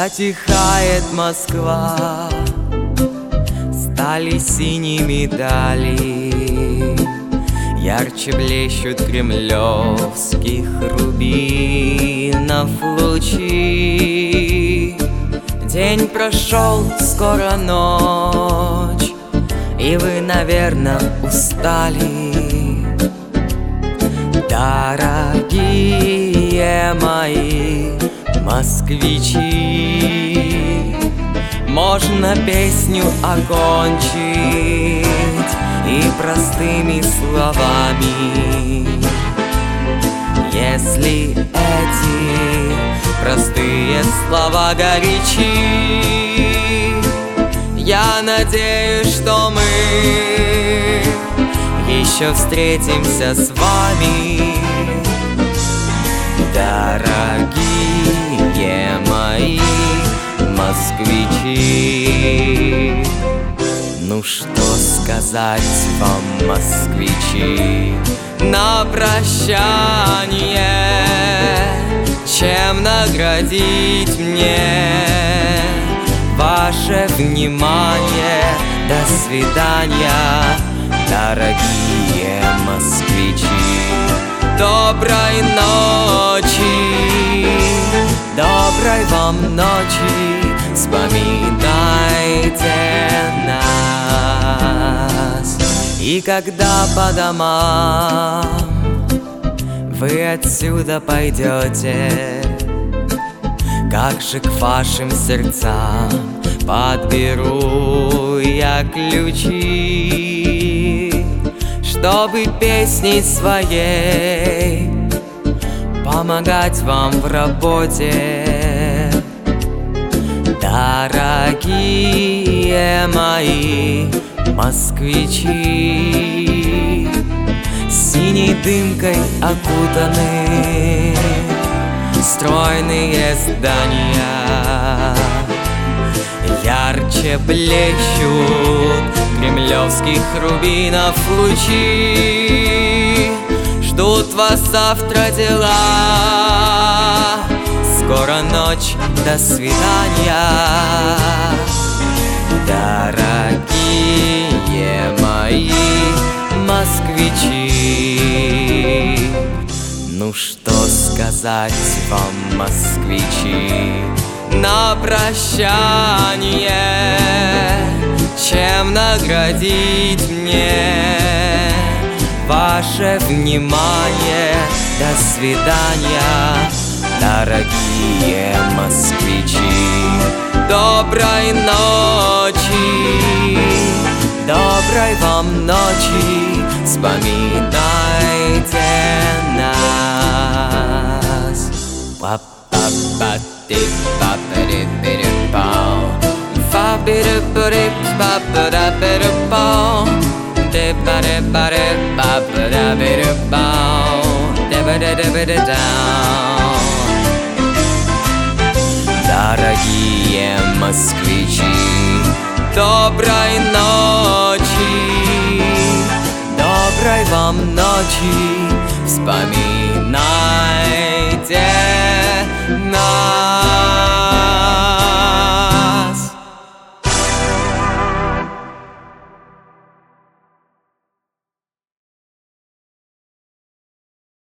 Затихает Москва, стали синими дали, ярче блещут кремлевских рубинов лучи. День прошел, скоро ночь, и вы, наверное, устали. Дорогие мои москвичи, можно песню окончить и простыми словами. Если эти простые слова горячи, я надеюсь, что мы еще встретимся с вами. Дорогие мои москвичи, ну что сказать вам, москвичи, на прощание, чем наградить мне ваше внимание. До свидания, дорогие москвичи, доброй ночи, доброй вам ночи, вспоминайте нас. И когда по домам вы отсюда пойдете, как же к вашим сердцам подберу я ключи, чтобы песней своей помогать вам в работе. Дорогие мои москвичи, синей дымкой окутаны стройные здания, ярче блещут кремлевских рубинов лучи. Ждут вас завтра дела, скоро ночь, до свидания. Дорогие мои москвичи, ну что сказать вам, москвичи, на прощание, чем наградить мне ваше внимание. До свидания, дорогие москвичи, доброй ночи, доброй вам ночи, вспоминайте нас. Дорогие москвичи, доброй ночи, доброй вам ночи, вспоминайте нас.